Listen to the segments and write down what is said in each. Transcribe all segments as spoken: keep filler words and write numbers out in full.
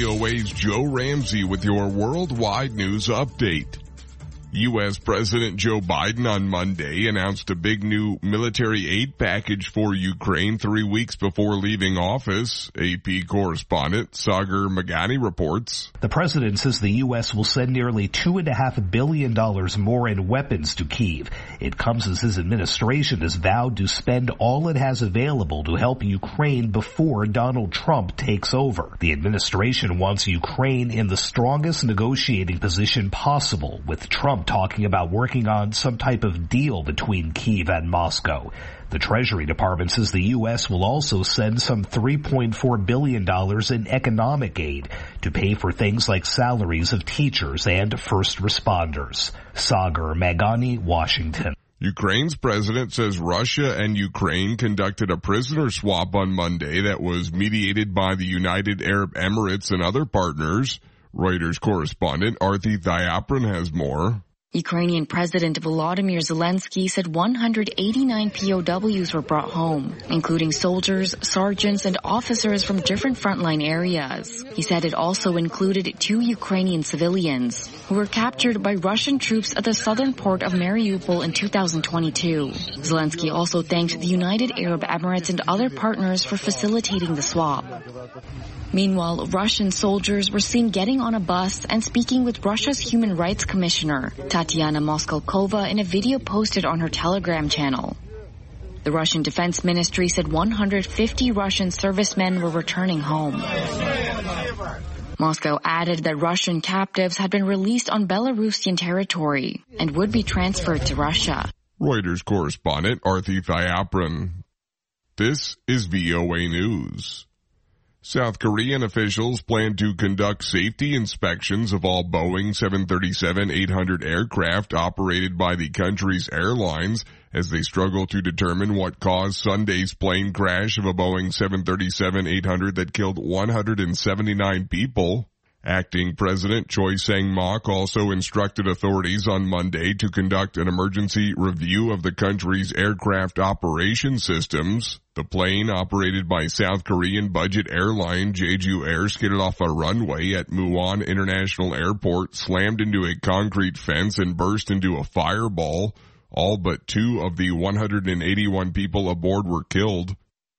V O A's Joe Ramsey with your worldwide news update. U S President Joe Biden on Monday announced a big new military aid package for Ukraine three weeks before leaving office. A P correspondent Sagar Meghani reports. The president says the U S will send nearly two and a half billion dollars more in weapons to Kyiv. It comes as his administration has vowed to spend all it has available to help Ukraine before Donald Trump takes over. The administration wants Ukraine in the strongest negotiating position possible, with Trump talking about working on some type of deal between Kyiv and Moscow. The Treasury Department says the U S will also send some three point four billion dollars in economic aid to pay for things like salaries of teachers and first responders. Sagar Meghani, Washington. Ukraine's president says Russia and Ukraine conducted a prisoner swap on Monday that was mediated by the United Arab Emirates and other partners. Reuters correspondent Arthi Thayapran has more. Ukrainian President Volodymyr Zelensky said one hundred eighty-nine P O Ws were brought home, including soldiers, sergeants, and officers from different frontline areas. He said it also included two Ukrainian civilians who were captured by Russian troops at the southern port of Mariupol in two thousand twenty-two. Zelensky also thanked the United Arab Emirates and other partners for facilitating the swap. Meanwhile, Russian soldiers were seen getting on a bus and speaking with Russia's Human Rights Commissioner, Tatiana Moskalkova, in a video posted on her Telegram channel. The Russian Defense Ministry said one hundred fifty Russian servicemen were returning home. Moscow added that Russian captives had been released on Belarusian territory and would be transferred to Russia. Reuters correspondent Arthi Thayapran. This is V O A News. South Korean officials plan to conduct safety inspections of all Boeing seven thirty-seven eight hundred aircraft operated by the country's airlines as they struggle to determine what caused Sunday's plane crash of a Boeing seven thirty-seven eight hundred that killed one hundred seventy-nine people. Acting President Choi Sang-mok also instructed authorities on Monday to conduct an emergency review of the country's aircraft operation systems. The plane, operated by South Korean budget airline Jeju Air, skidded off a runway at Muwon International Airport, slammed into a concrete fence, and burst into a fireball. All but two of the one hundred eighty-one people aboard were killed.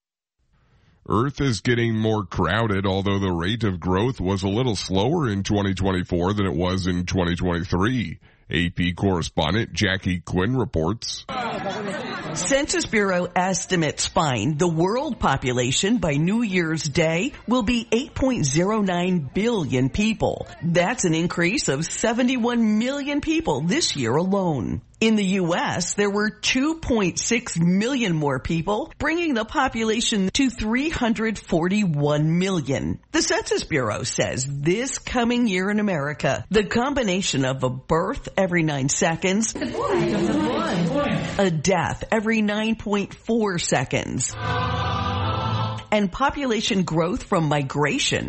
Earth is getting more crowded, although the rate of growth was a little slower in twenty twenty-four than it was in twenty twenty-three. A P correspondent Jackie Quinn reports. Census Bureau estimates find the world population by New Year's Day will be eight point zero nine billion people. That's an increase of seventy-one million people this year alone. In the U S, there were two point six million more people, bringing the population to three hundred forty-one million. The Census Bureau says this coming year in America, the combination of a birth every nine seconds, a death every nine point four seconds, and population growth from migration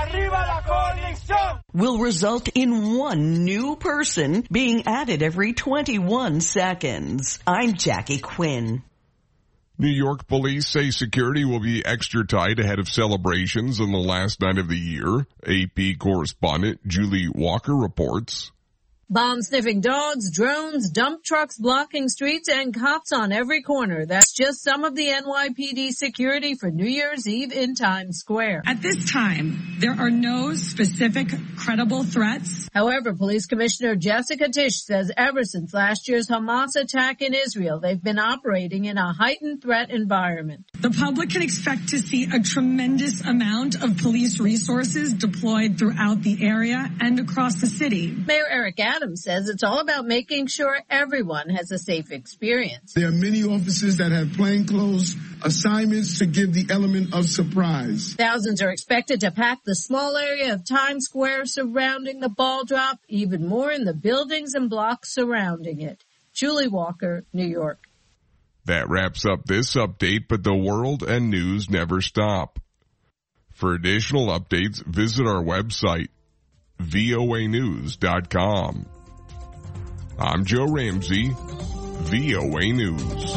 will result in one new person being added every twenty-one seconds. I'm Jackie Quinn. New York police say security will be extra tight ahead of celebrations on the last night of the year. A P correspondent Julie Walker reports. Bomb-sniffing dogs, drones, dump trucks blocking streets, and cops on every corner. That's just some of the N Y P D security for New Year's Eve in Times Square. At this time, there are no specific credible threats. However, Police Commissioner Jessica Tisch says ever since last year's Hamas attack in Israel, they've been operating in a heightened threat environment. The public can expect to see a tremendous amount of police resources deployed throughout the area and across the city. Mayor Eric Adams says it's all about making sure everyone has a safe experience. There are many officers that have plainclothes assignments to give the element of surprise. Thousands are expected to pack the small area of Times Square surrounding the ball drop, even more in the buildings and blocks surrounding it. Julie Walker, New York. That wraps up this update, but the world and news never stop. For additional updates, visit our website, V O A news dot com. I'm Joe Ramsey, V O A News.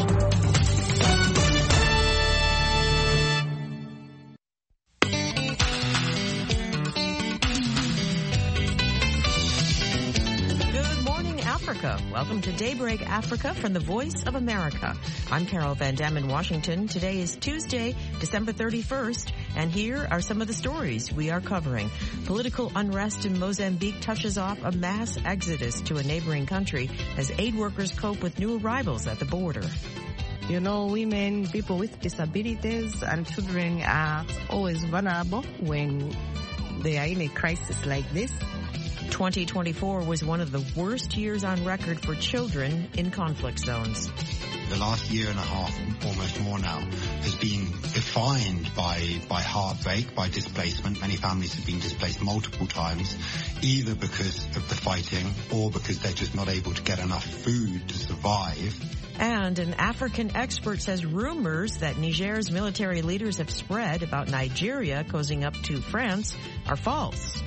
Aloha. Welcome to Daybreak Africa from the Voice of America. I'm Carol Van Dam in Washington. Today is Tuesday, December thirty-first, and here are some of the stories we are covering. Political unrest in Mozambique touches off a mass exodus to a neighboring country as aid workers cope with new arrivals at the border. You know, women, people with disabilities, and children are always vulnerable when they are in a crisis like this. twenty twenty-four was one of the worst years on record for children in conflict zones. The last year and a half, almost more now, has been defined by, by heartbreak, by displacement. Many families have been displaced multiple times, either because of the fighting or because they're just not able to get enough food to survive. And an African expert says rumors that Niger's military leaders have spread about Nigeria cozying up to France are false.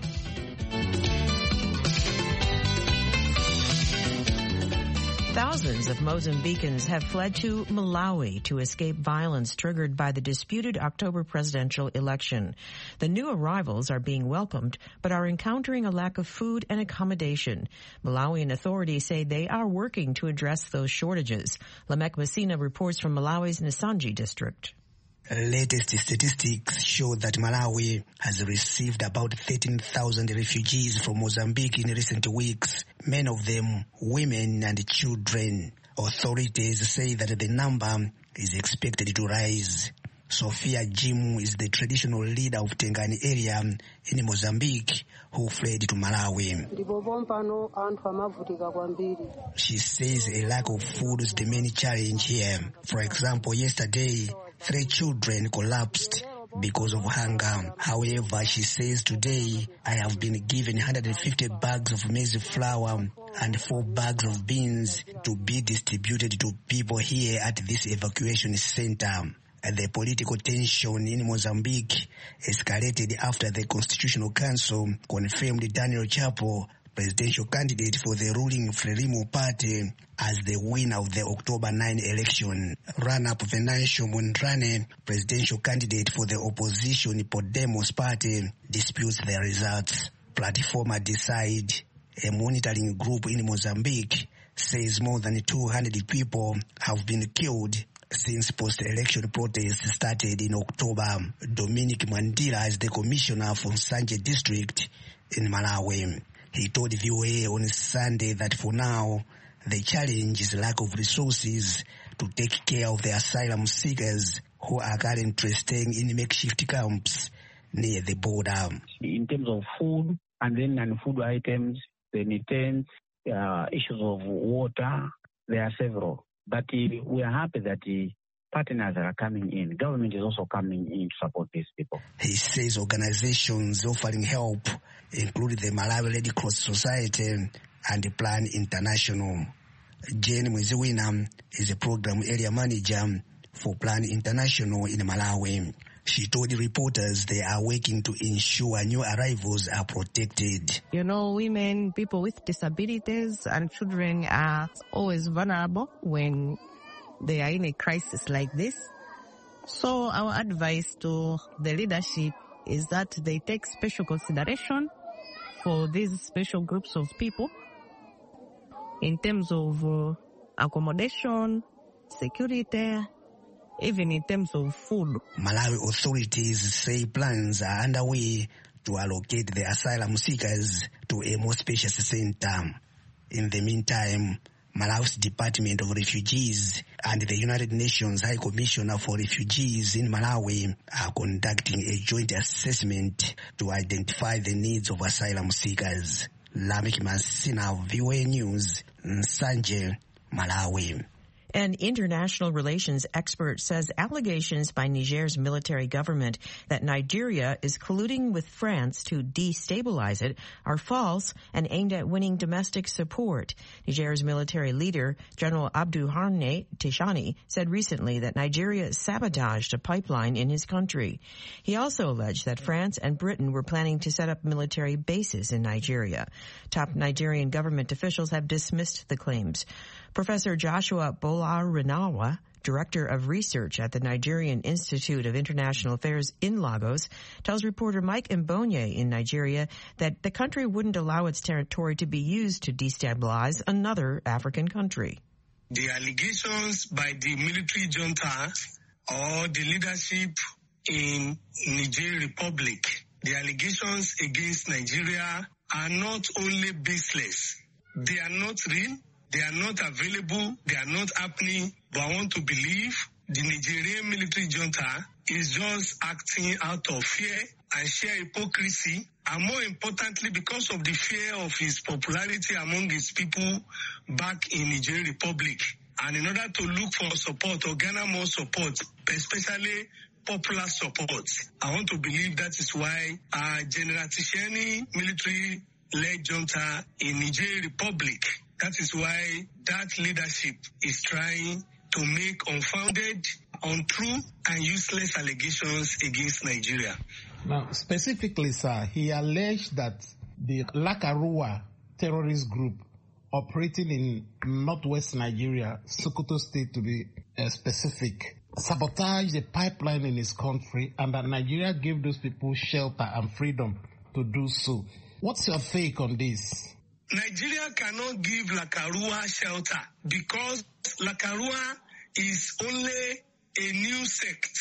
Thousands of Mozambicans have fled to Malawi to escape violence triggered by the disputed October presidential election. The new arrivals are being welcomed, but are encountering a lack of food and accommodation. Malawian authorities say they are working to address those shortages. Lamek Messina reports from Malawi's Nisanji district. Latest statistics show that Malawi has received about thirteen thousand refugees from Mozambique in recent weeks, many of them women and children. Authorities say that the number is expected to rise. Sophia Jim is the traditional leader of Tengani area in Mozambique who fled to Malawi. She says a lack of food is the main challenge here. For example, yesterday, three children collapsed because of hunger. However, she says today, I have been given one hundred fifty bags of maize flour and four bags of beans to be distributed to people here at this evacuation center. The political tension in Mozambique escalated after the Constitutional Council confirmed Daniel Chapo, presidential candidate for the ruling Frelimo party, as the winner of the October ninth election. Runner-up Venancio Mondrane, presidential candidate for the opposition Podemos party, disputes the results. Platforma Decide, a monitoring group in Mozambique, says more than two hundred people have been killed since post-election protests started in October. Dominic Mandela is the commissioner for Nsanje district in Malawi. He told V O A on Sunday that for now, the challenge is lack of resources to take care of the asylum seekers who are currently staying in makeshift camps near the border. In terms of food and then non-food items, the tents, uh, issues of water, there are several. But uh, we are happy that the partners are coming in. Government is also coming in to support these people. He says organizations offering help include the Malawi Red Cross Society and Plan International. Jane Mwiziwina is a program area manager for Plan International in Malawi. She told reporters they are working to ensure new arrivals are protected. You know, women, people with disabilities, and children are always vulnerable when they are in a crisis like this. So our advice to the leadership is that they take special consideration for these special groups of people in terms of uh, accommodation, security, even in terms of food. Malawi authorities say plans are underway to allocate the asylum seekers to a more spacious center. In the meantime, Malawi's Department of Refugees and the United Nations High Commissioner for Refugees in Malawi are conducting a joint assessment to identify the needs of asylum seekers. Lamek Masina, V O A News, Nsanje, Malawi. An international relations expert says allegations by Niger's military government that Nigeria is colluding with France to destabilize it are false and aimed at winning domestic support. Niger's military leader, General Abdurrahmane Tishani, said recently that Nigeria sabotaged a pipeline in his country. He also alleged that France and Britain were planning to set up military bases in Nigeria. Top Nigerian government officials have dismissed the claims. Professor Joshua Bolarinawa director of research at the Nigerian Institute of International Affairs in Lagos, tells reporter Mike Mbonye in Nigeria that the country wouldn't allow its territory to be used to destabilize another African country. The allegations by the military junta or the leadership in Niger Republic, the allegations against Nigeria are not only baseless, they are not real, they are not available, they are not happening, but I want to believe the Nigerian military junta is just acting out of fear and sheer hypocrisy, and more importantly, because of the fear of his popularity among his people back in Niger Republic. And in order to look for support or garner more support, especially popular support, I want to believe that is why uh, General Tishani military-led junta in Niger Republic, that is why that leadership is trying to make unfounded, untrue, and useless allegations against Nigeria. Now, specifically, sir, he alleged that the Lakarua terrorist group operating in northwest Nigeria, Sokoto State to be uh, specific, sabotaged the pipeline in his country, and that Nigeria gave those people shelter and freedom to do so. What's your take on this? Nigeria cannot give Lakarua shelter because Lakarua is only a new sect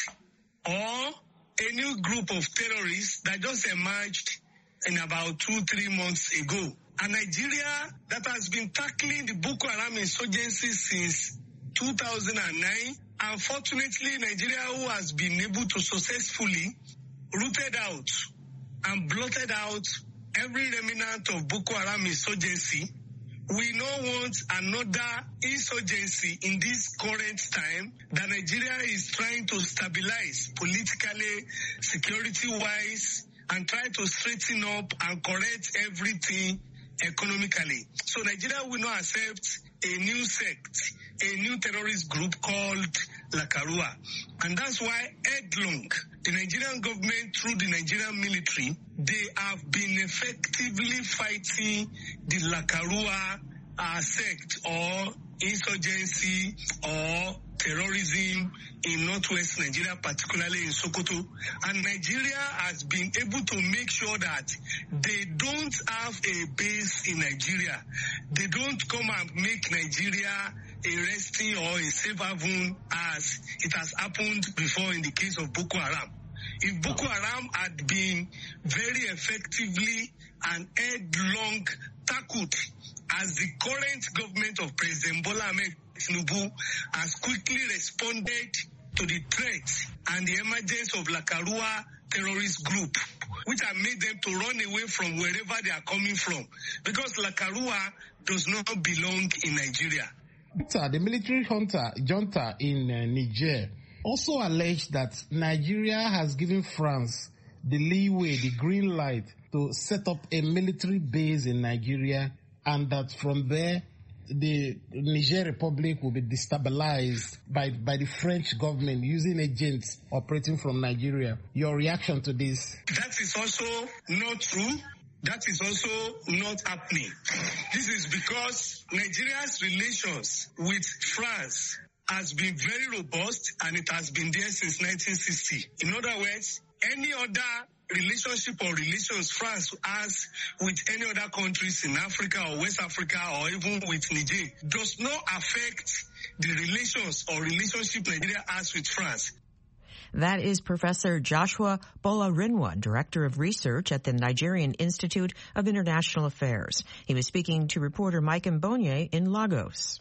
or a new group of terrorists that just emerged in about two, three months ago. And Nigeria that has been tackling the Boko Haram insurgency since two thousand nine, unfortunately, Nigeria, who has been able to successfully rooted out and blotted out every remnant of Boko Haram insurgency, we don't want another insurgency in this current time that Nigeria is trying to stabilize politically, security-wise, and try to straighten up and correct everything economically. So Nigeria will not accept a new sect, a new terrorist group called Lakarua. And that's why headlong, the Nigerian government through the Nigerian military, they have been effectively fighting the Lakarua uh, sect or insurgency or terrorism in northwest Nigeria, particularly in Sokoto. And Nigeria has been able to make sure that they don't have a base in Nigeria. They don't come and make Nigeria a resting or a safe haven as it has happened before in the case of Boko Haram. If Boko Haram had been very effectively and headlong tackled as the current government of President Bola Ahmed Tinubu has quickly responded to the threat and the emergence of Lakarua terrorist group, which have made them to run away from wherever they are coming from, because Lakarua does not belong in Nigeria. The military junta, junta in uh, Niger also alleged that Nigeria has given France the leeway, the green light to set up a military base in Nigeria, and that from there the Niger Republic will be destabilized by, by the French government using agents operating from Nigeria. Your reaction to this? That is also not true. That is also not happening. This is because Nigeria's relations with France has been very robust, and it has been there since nineteen sixty. In other words, any other relationship or relations France has with any other countries in Africa or West Africa or even with Niger does not affect the relations or relationship Nigeria has with France. That is Professor Joshua Bolarinwa, Director of Research at the Nigerian Institute of International Affairs. He was speaking to reporter Mike Mbonye in Lagos.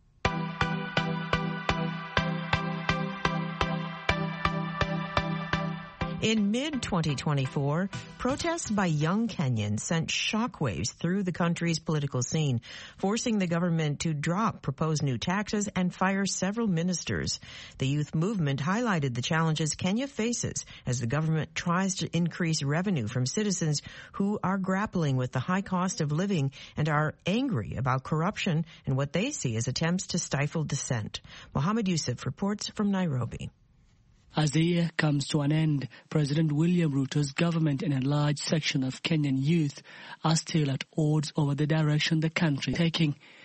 In mid twenty twenty-four, protests by young Kenyans sent shockwaves through the country's political scene, forcing the government to drop proposed new taxes and fire several ministers. The youth movement highlighted the challenges Kenya faces as the government tries to increase revenue from citizens who are grappling with the high cost of living and are angry about corruption and what they see as attempts to stifle dissent. Mohammed Yusuf reports from Nairobi. As the year comes to an end, President William Ruto's government and a large section of Kenyan youth are still at odds over the direction the country is taking.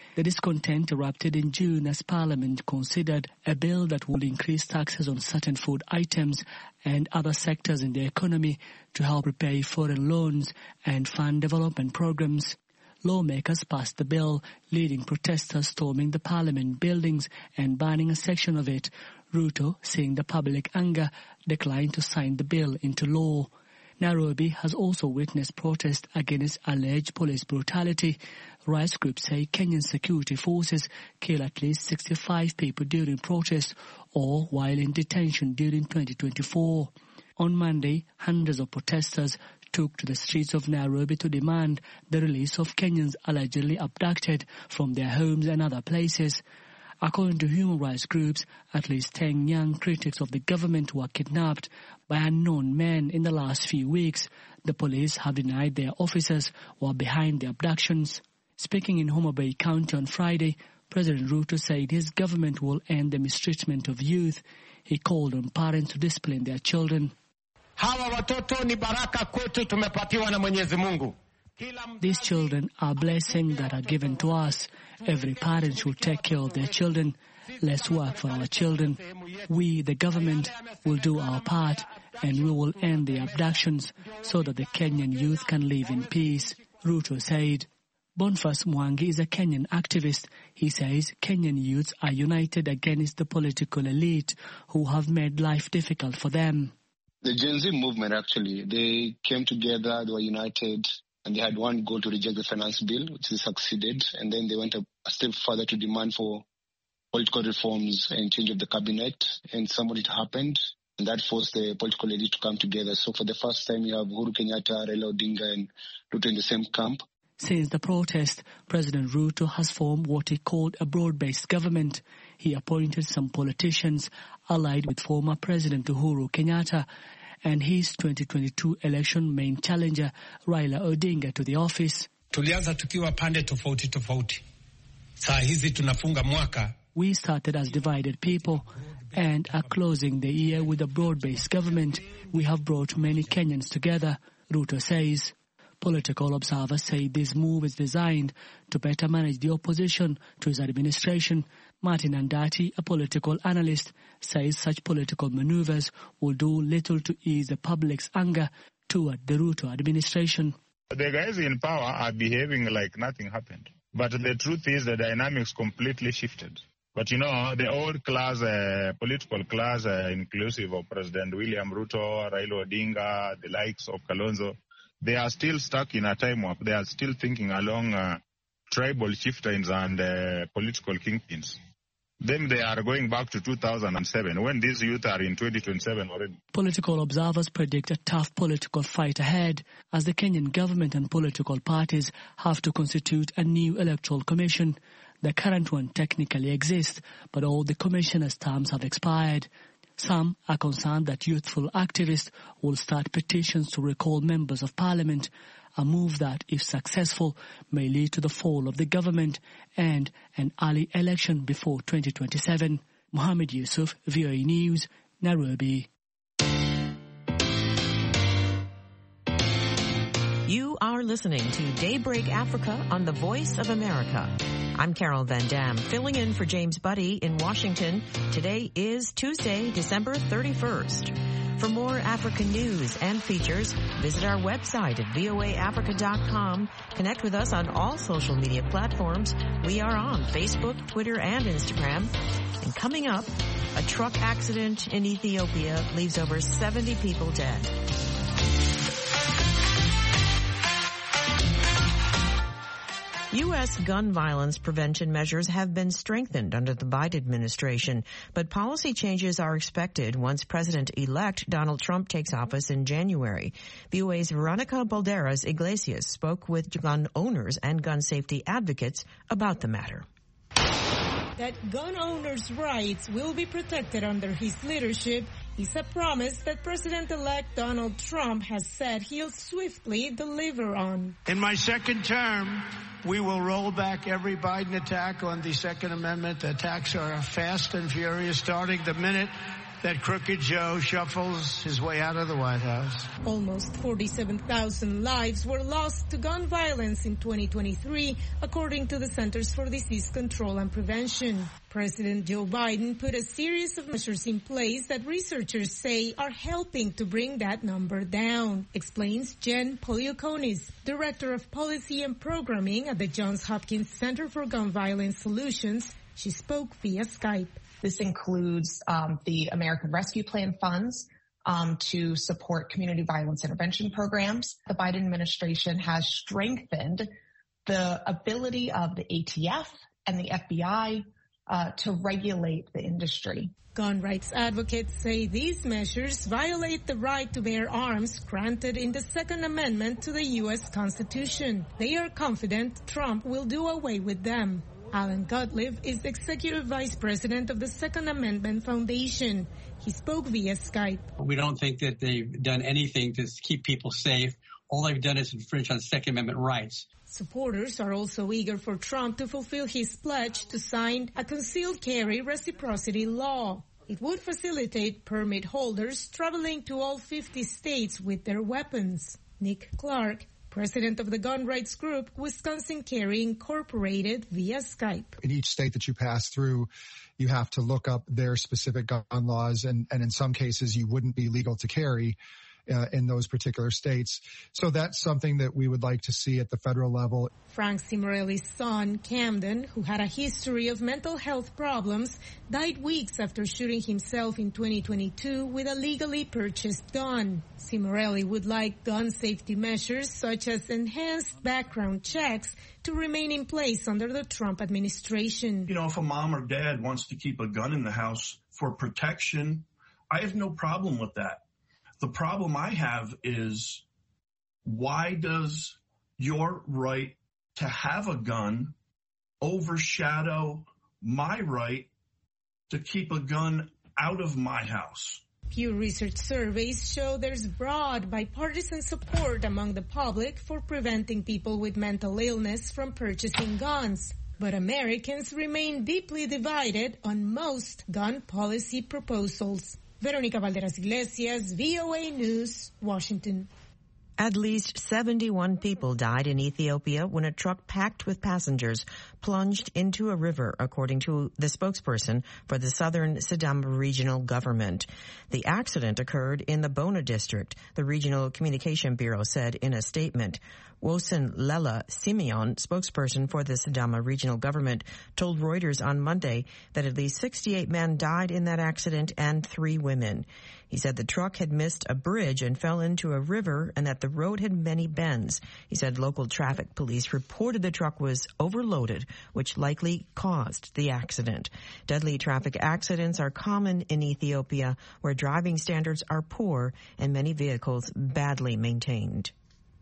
The discontent erupted in June as Parliament considered a bill that would increase taxes on certain food items and other sectors in the economy to help repay foreign loans and fund development programs. Lawmakers passed the bill, leading protesters storming the Parliament buildings and burning a section of it. Ruto, seeing the public anger, declined to sign the bill into law. Nairobi has also witnessed protests against alleged police brutality. Rights groups say Kenyan security forces killed at least sixty-five people during protests or while in detention during twenty twenty-four. On Monday, hundreds of protesters took to the streets of Nairobi to demand the release of Kenyans allegedly abducted from their homes and other places. According to human rights groups, at least ten young critics of the government were kidnapped by unknown men in the last few weeks. The police have denied their officers were behind the abductions. Speaking in Homa Bay County on Friday, President Ruto said his government will end the mistreatment of youth. He called on parents to discipline their children. Hawa watoto ni baraka kwetu, tumepatiwa na Mwenyezi Mungu. These children are blessings that are given to us. Every parent should take care of their children. Let's work for our children. We, the government, will do our part and we will end the abductions so that the Kenyan youth can live in peace, Ruto said. Boniface Mwangi is a Kenyan activist. He says Kenyan youths are united against the political elite who have made life difficult for them. The Gen Z movement, actually, they came together, they were united, and they had one goal to reject the finance bill, which they succeeded. And then they went a, a step further to demand for political reforms and change of the cabinet. And some of it happened, and that forced the political elite to come together. So for the first time, you have Uhuru Kenyatta, Raila Odinga, and Ruto in the same camp. Since the protest, President Ruto has formed what he called a broad-based government. He appointed some politicians allied with former President Uhuru Kenyatta and his twenty twenty-two election main challenger, Raila Odinga, to the office. Tulianza tukiwa pande tofauti tofauti. Saa hizi tunafunga mwaka. We started as divided people and are closing the year with a broad-based government. We have brought many Kenyans together, Ruto says. Political observers say this move is designed to better manage the opposition to his administration. Martin Andati, a political analyst, says such political maneuvers will do little to ease the public's anger toward the Ruto administration. The guys in power are behaving like nothing happened. But the truth is the dynamics completely shifted. But you know, the old class, uh, political class, uh, inclusive of President William Ruto, Raila Odinga, the likes of Kalonzo, they are still stuck in a time warp. They are still thinking along uh, tribal chieftains and uh, political kingpins. Then they are going back to two thousand seven when these youth are in twenty twenty-seven already. Political observers predict a tough political fight ahead as the Kenyan government and political parties have to constitute a new electoral commission. The current one technically exists, but all the commissioners' terms have expired. Some are concerned that youthful activists will start petitions to recall members of parliament, a move that, if successful, may lead to the fall of the government and an early election before twenty twenty-seven. Mohammed Yusuf, V O A News, Nairobi. You are listening to Daybreak Africa on the Voice of America. I'm Carol Van Dam, filling in for James Buddy in Washington. Today is Tuesday, December thirty-first. For more African news and features, visit our website at V O A Africa dot com. Connect with us on all social media platforms. We are on Facebook, Twitter, and Instagram. And coming up, a truck accident in Ethiopia leaves over seventy people dead. U S gun violence prevention measures have been strengthened under the Biden administration, but policy changes are expected once President-elect Donald Trump takes office in January. V O A's Veronica Balderas Iglesias spoke with gun owners and gun safety advocates about the matter. That gun owners' rights will be protected under his leadership is a promise that President-elect Donald Trump has said he'll swiftly deliver on. In my second term, we will roll back every Biden attack on the Second Amendment. The attacks are fast and furious, starting the minute that Crooked Joe shuffles his way out of the White House. Almost forty-seven thousand lives were lost to gun violence in twenty twenty-three, according to the Centers for Disease Control and Prevention. President Joe Biden put a series of measures in place that researchers say are helping to bring that number down, explains Jen Poliokonis, Director of Policy and Programming at the Johns Hopkins Center for Gun Violence Solutions. She spoke via Skype. This includes um, the American Rescue Plan funds um, to support community violence intervention programs. The Biden administration has strengthened the ability of the A T F and the F B I uh, to regulate the industry. Gun rights advocates say these measures violate the right to bear arms granted in the Second Amendment to the U S Constitution. They are confident Trump will do away with them. Alan Gottlieb is Executive Vice President of the Second Amendment Foundation. He spoke via Skype. We don't think that they've done anything to keep people safe. All they've done is infringe on Second Amendment rights. Supporters are also eager for Trump to fulfill his pledge to sign a concealed carry reciprocity law. It would facilitate permit holders traveling to all fifty states with their weapons. Nick Clark, President of the gun rights group, Wisconsin Carry Incorporated, via Skype. In each state that you pass through, you have to look up their specific gun laws, and, and in some cases you wouldn't be legal to carry uh, in those particular states. So that's something that we would like to see at the federal level. Frank Cimarelli's son, Camden, who had a history of mental health problems, died weeks after shooting himself in twenty twenty-two with a legally purchased gun. Cimarelli would like gun safety measures such as enhanced background checks to remain in place under the Trump administration. You know, if a mom or dad wants to keep a gun in the house for protection, I have no problem with that. The problem I have is, why does your right to have a gun overshadow my right to keep a gun out of my house? Pew Research surveys show there's broad bipartisan support among the public for preventing people with mental illness from purchasing guns. But Americans remain deeply divided on most gun policy proposals. Veronica Valderas Iglesias, V O A News, Washington. At least seventy-one people died in Ethiopia when a truck packed with passengers plunged into a river, according to the spokesperson for the Southern Sidama Regional Government. The accident occurred in the Bona district, the Regional Communication Bureau said in a statement. Wosen Lela Simeon, spokesperson for the Sidama Regional Government, told Reuters on Monday that at least sixty-eight men died in that accident and three women. He said the truck had missed a bridge and fell into a river and that the road had many bends. He said local traffic police reported the truck was overloaded, which likely caused the accident. Deadly traffic accidents are common in Ethiopia, where driving standards are poor and many vehicles badly maintained.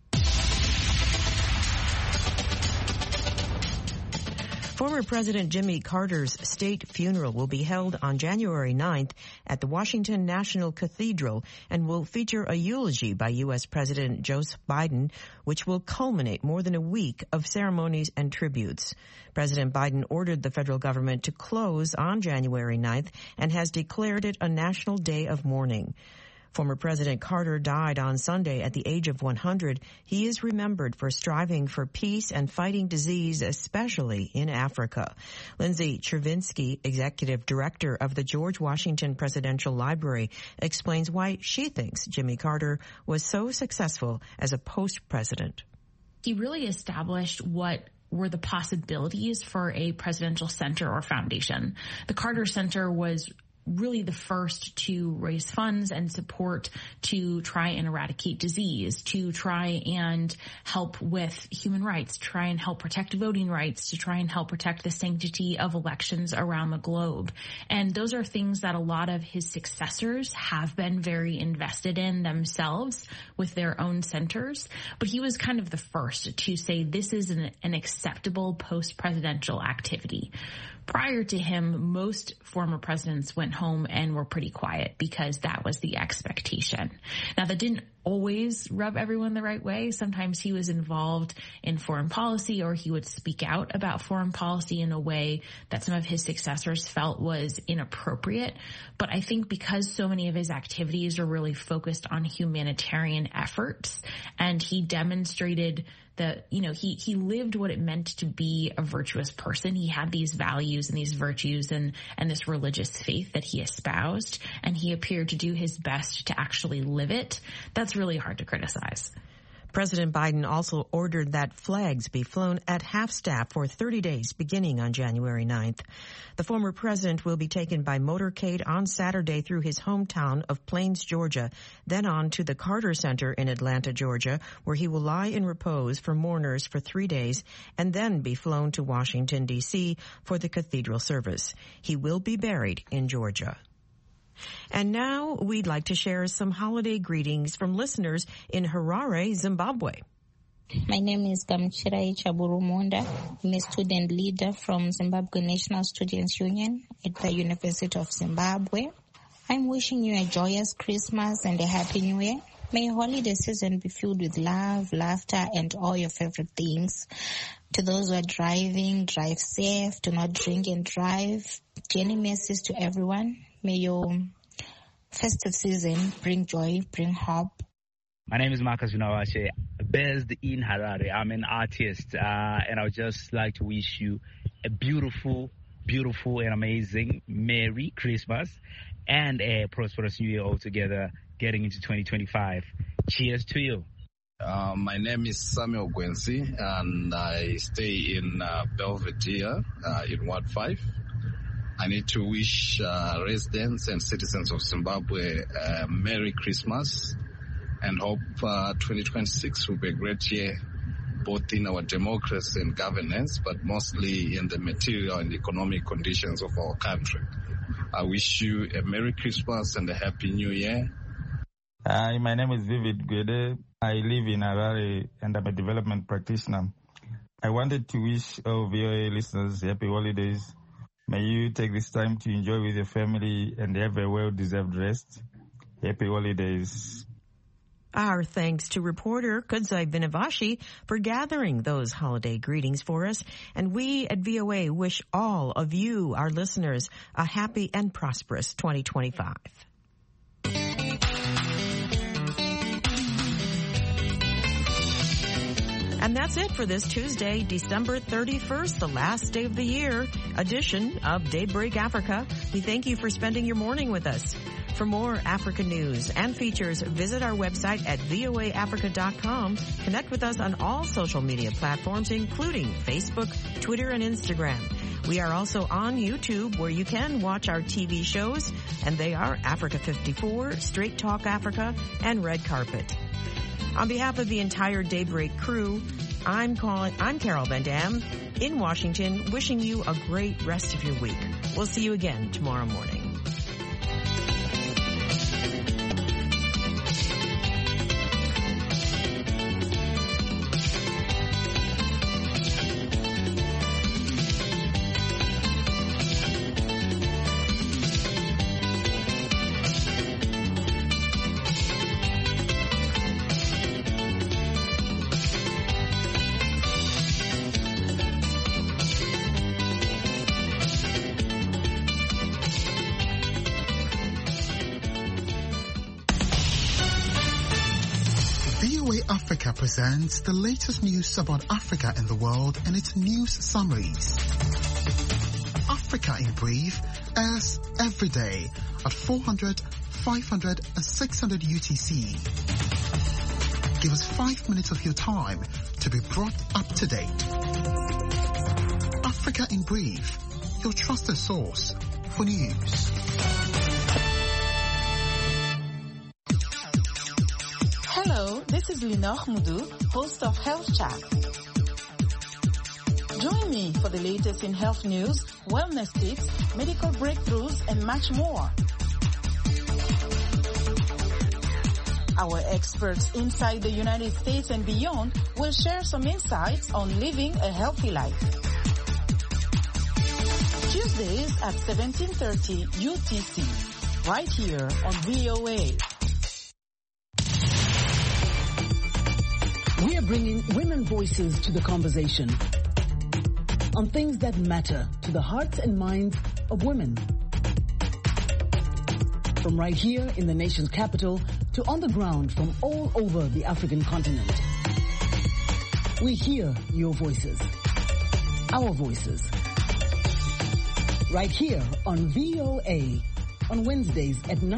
Former President Jimmy Carter's state funeral will be held on January ninth at the Washington National Cathedral and will feature a eulogy by U S President Joseph Biden, which will culminate more than a week of ceremonies and tributes. President Biden ordered the federal government to close on January ninth and has declared it a national day of mourning. Former President Carter died on Sunday at the age of one hundred. He is remembered for striving for peace and fighting disease, especially in Africa. Lindsay Chervinsky, executive director of the George Washington Presidential Library, explains why she thinks Jimmy Carter was so successful as a post-president. He really established what were the possibilities for a presidential center or foundation. The Carter Center was really the first to raise funds and support to try and eradicate disease, to try and help with human rights, try and help protect voting rights, to try and help protect the sanctity of elections around the globe. And those are things that a lot of his successors have been very invested in themselves with their own centers. But he was kind of the first to say this is an, an acceptable post-presidential activity. Prior to him, most former presidents went home and were pretty quiet because that was the expectation. Now, that didn't always rub everyone the right way. Sometimes he was involved in foreign policy, or he would speak out about foreign policy in a way that some of his successors felt was inappropriate. But I think because so many of his activities are really focused on humanitarian efforts, and he demonstrated that, you know, he, he lived what it meant to be a virtuous person. He had these values and these virtues and, and this religious faith that he espoused, and he appeared to do his best to actually live it. That's really hard to criticize. President Biden also ordered that flags be flown at half-staff for thirty days beginning on January ninth. The former president will be taken by motorcade on Saturday through his hometown of Plains, Georgia, then on to the Carter Center in Atlanta, Georgia, where he will lie in repose for mourners for three days and then be flown to Washington, D C for the cathedral service. He will be buried in Georgia. And now we'd like to share some holiday greetings from listeners in Harare, Zimbabwe. My name is Gamchirai Chaburumonda. I'm a student leader from Zimbabwe National Students Union at the University of Zimbabwe. I'm wishing you a joyous Christmas and a happy New Year. May holiday season be filled with love, laughter, and all your favorite things. To those who are driving, drive safe. Do not drink and drive. Journey messages to everyone. May your festive season bring joy, bring hope. My name is Marcus Unawache, based in Harare. I'm an artist, uh, and I would just like to wish you a beautiful, beautiful and amazing Merry Christmas and a prosperous New Year altogether, getting into twenty twenty-five. Cheers to you. Uh, my name is Samuel Gwensi, and I stay in uh, Belvedere uh, in Ward five. I need to wish uh, residents and citizens of Zimbabwe a uh, Merry Christmas and hope uh, twenty twenty-six will be a great year, both in our democracy and governance, but mostly in the material and economic conditions of our country. I wish you a Merry Christmas and a Happy New Year. Hi, my name is Vivid Gwede. I live in Harare and I'm a development practitioner. I wanted to wish all V O A listeners happy holidays. May you take this time to enjoy with your family and have a well-deserved rest. Happy holidays. Our thanks to reporter Kudzai Vinavashi for gathering those holiday greetings for us. And we at V O A wish all of you, our listeners, a happy and prosperous twenty twenty-five. And that's it for this Tuesday, December thirty-first, the last day of the year edition of Daybreak Africa. We thank you for spending your morning with us. For more Africa news and features, visit our website at V O A Africa dot com. Connect with us on all social media platforms, including Facebook, Twitter, and Instagram. We are also on YouTube, where you can watch our T V shows, and they are Africa fifty-four, Straight Talk Africa, and Red Carpet. On behalf of the entire Daybreak crew, I'm calling, I'm Carol Van Dam in Washington, wishing you a great rest of your week. We'll see you again tomorrow morning. Africa presents the latest news about Africa and the world in its news summaries. Africa in Brief airs every day at four hundred, five hundred, and six hundred U T C. Give us five minutes of your time to be brought up to date. Africa in Brief, your trusted source for news. Hello, this is Linor Mudu, host of Health Chat. Join me for the latest in health news, wellness tips, medical breakthroughs, and much more. Our experts inside the United States and beyond will share some insights on living a healthy life. Tuesdays at seventeen thirty U T C, right here on V O A. bringing women voices to the conversation on things that matter to the hearts and minds of women. From right here in the nation's capital to on the ground from all over the African continent. We hear your voices, our voices, right here on V O A on Wednesdays at nine.